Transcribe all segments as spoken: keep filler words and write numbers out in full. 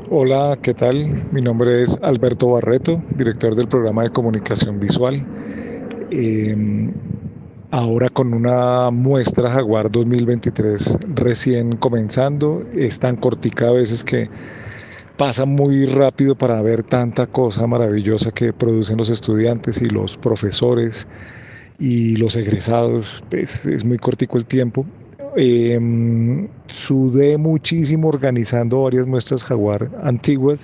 Hola, ¿qué tal? Mi nombre es Alberto Barreto, director del programa de comunicación visual. Eh, Ahora con una muestra Jaguar dos mil veintitrés recién comenzando, es tan cortica a veces que pasa muy rápido para ver tanta cosa maravillosa que producen los estudiantes y los profesores y los egresados. Pues es muy cortico el tiempo. Eh, Sudé muchísimo organizando varias muestras Jaguar antiguas.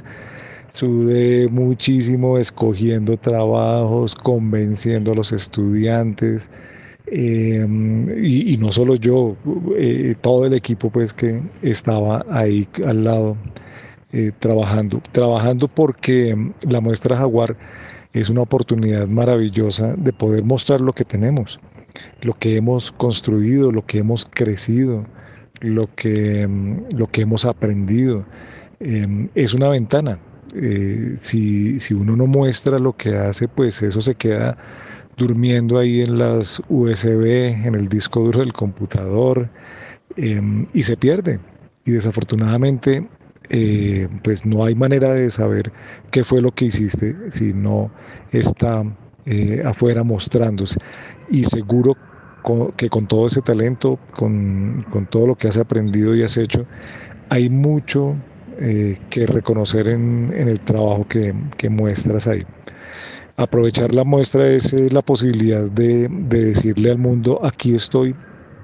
Sudé muchísimo escogiendo trabajos, convenciendo a los estudiantes, eh, y, y no solo yo, eh, todo el equipo pues que estaba ahí al lado, eh, trabajando, trabajando porque mm, la muestra Jaguar es una oportunidad maravillosa de poder mostrar lo que tenemos, lo que hemos construido, lo que hemos crecido, lo que, mm, lo que hemos aprendido. Eh, es una ventana. Eh, si, si uno no muestra lo que hace, pues eso se queda durmiendo ahí en las U S B, en el disco duro del computador, eh, y se pierde. Y desafortunadamente, eh, pues no hay manera de saber qué fue lo que hiciste si no está eh, afuera mostrándose. Y seguro con, que con todo ese talento, con, con, todo lo que has aprendido y has hecho, hay mucho eh, que reconocer en, en el trabajo que, que muestras ahí. Aprovechar la muestra es eh, la posibilidad de, de decirle al mundo, aquí estoy,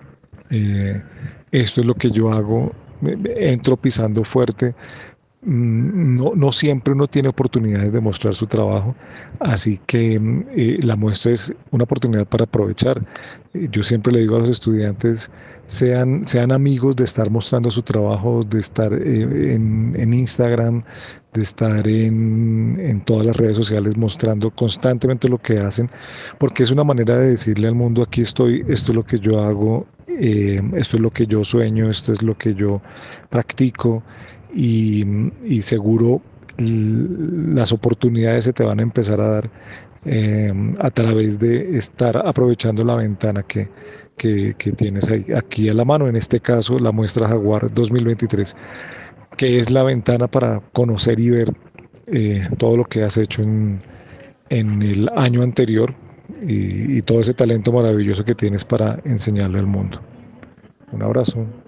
eh, esto es lo que yo hago, entro pisando fuerte. Mm, No, no siempre uno tiene oportunidades de mostrar su trabajo, así que mm, eh, la muestra es una oportunidad para aprovechar. Eh, Yo siempre le digo a los estudiantes, sean, sean amigos de estar mostrando su trabajo, de estar eh, en, en Instagram, de estar en, en todas las redes sociales mostrando constantemente lo que hacen, porque es una manera de decirle al mundo, aquí estoy, esto es lo que yo hago, eh, esto es lo que yo sueño, esto es lo que yo practico, y, y seguro las oportunidades se te van a empezar a dar eh, a través de estar aprovechando la ventana que, que, que tienes ahí, aquí a la mano, en este caso la muestra Jaguar dos mil veintitrés, que es la ventana para conocer y ver eh, todo lo que has hecho en, en el año anterior, y, y todo ese talento maravilloso que tienes para enseñarle al mundo. Un abrazo.